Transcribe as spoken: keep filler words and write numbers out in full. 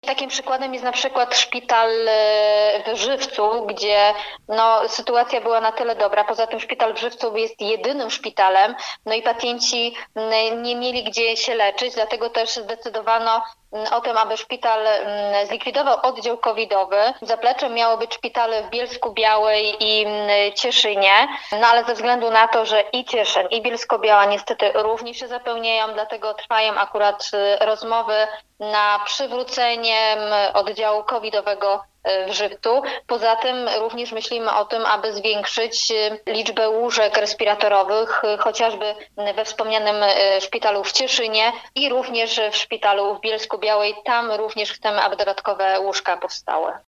Takim przykładem jest na przykład szpital w Żywcu, gdzie no, sytuacja była na tyle dobra. Poza tym szpital w Żywcu jest jedynym szpitalem, no i pacjenci nie mieli gdzie się leczyć, dlatego też zdecydowano o tym, aby szpital zlikwidował oddział covidowy. Zapleczem miało być szpitale w Bielsku-Białej i Cieszynie, no ale ze względu na to, że i Cieszyn, i Bielsko-Biała niestety również się zapełniają, dlatego trwają akurat rozmowy na przywrócenie oddziału covidowego w Żywcu. Poza tym również myślimy o tym, aby zwiększyć liczbę łóżek respiratorowych, chociażby we wspomnianym szpitalu w Cieszynie i również w szpitalu w Bielsku-Białej. Tam również chcemy, aby dodatkowe łóżka powstały.